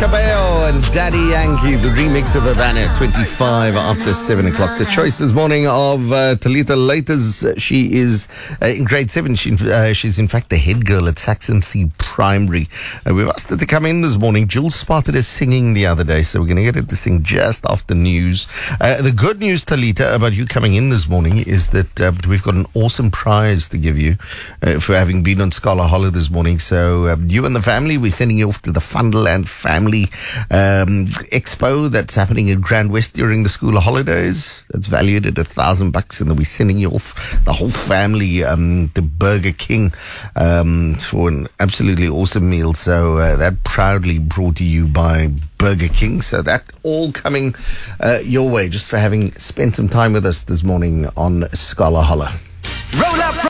Cabello and Daddy Yankee, the remix of Havana, 25 after 7 o'clock. The choice this morning of Talita Laters. She is in grade 7. She's in fact the head girl at Saxon C Primary. We've asked her to come in this morning. Jules spotted her singing the other day, so we're going to get her to sing just after news. The good news, Talita, about you coming in this morning is that we've got an awesome prize to give you for having been on Scholar Holler this morning. So you and the family, we're sending you off to the Funderland Family Expo that's happening in Grand West during the school holidays. That's valued at $1,000, and then we're sending you off, the whole family, to Burger King for an absolutely awesome meal. So that proudly brought to you by Burger King. So that all coming your way just for having spent some time with us this morning on Scholar Holler. Roll up.